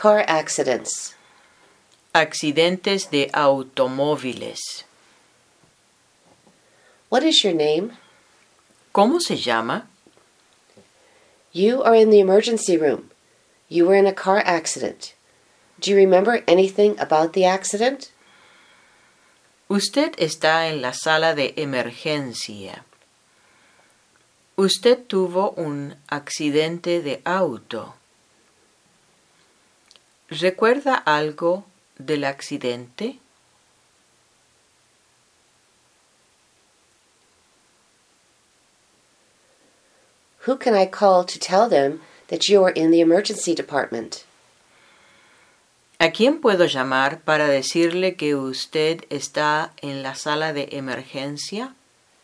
car accidents. Accidentes de automóviles. What is your name? ¿Cómo se llama? You are in the emergency room. You were in a car accident. Do you remember anything about the accident? Usted está en la sala de emergencia. Usted tuvo un accidente de auto. ¿Recuerda algo del accidente? Who can I call to tell them that you are in the emergency department? ¿A quién puedo llamar para decirle que usted está en la sala de emergencia?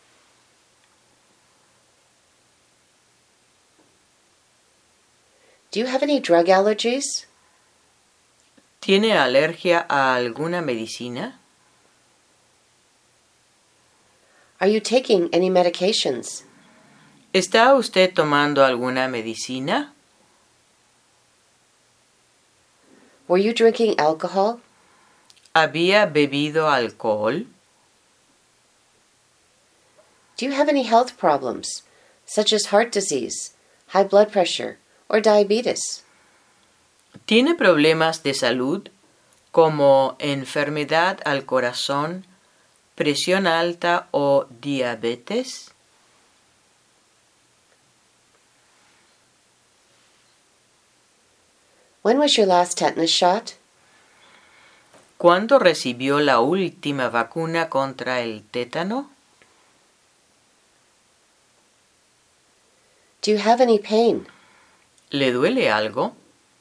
Do you have any drug allergies? ¿Tiene alergia a alguna medicina? Are you taking any medications? ¿Está usted tomando alguna medicina? Were you drinking alcohol? ¿Había bebido alcohol? Do you have any health problems, such as heart disease, high blood pressure, or diabetes? ¿Tiene problemas de salud como enfermedad al corazón, presión alta o diabetes? When was your last tetanus shot? ¿Cuándo recibió la última vacuna contra el tétano? Do you have any pain? ¿Le duele algo?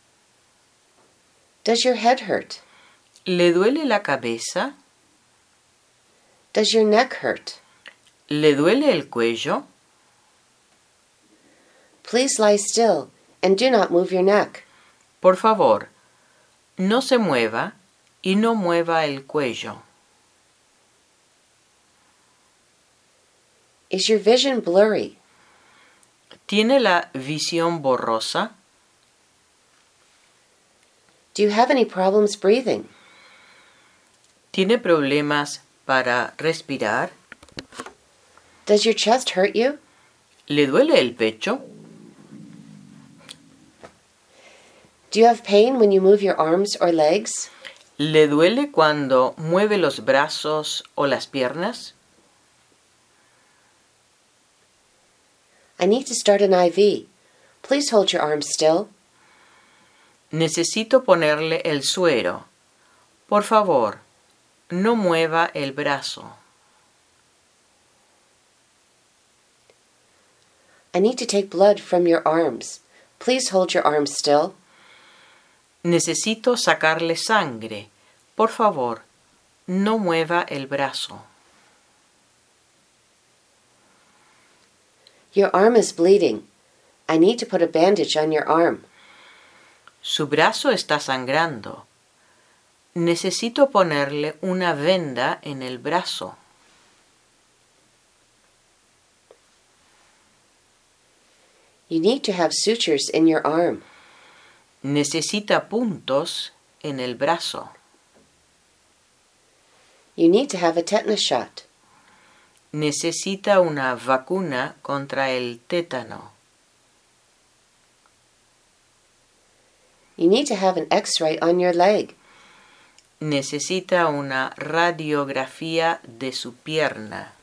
Does your head hurt? ¿Le duele la cabeza? Does your neck hurt? ¿Le duele el cuello? Please lie still and do not move your neck. Por favor, no se mueva y no mueva el cuello. Is your vision blurry? ¿Tiene la visión borrosa? Do you have any problems breathing? ¿Tiene problemas para respirar? Does your chest hurt you? ¿Le duele el pecho? Do you have pain when you move your arms or legs? ¿Le duele cuando mueve los brazos o las piernas? I need to start an IV. Please hold your arms still. Necesito ponerle el suero. Por favor, no mueva el brazo. I need to take blood from your arms. Please hold your arms still. Necesito sacarle sangre. Por favor, no mueva el brazo. Your arm is bleeding. I need to put a bandage on your arm. Su brazo está sangrando. Necesito ponerle una venda en el brazo. You need to have sutures in your arm. Necesita puntos en el brazo. You need to have a tetanus shot. Necesita una vacuna contra el tétano. You need to have an X-ray on your leg. Necesita una radiografía de su pierna.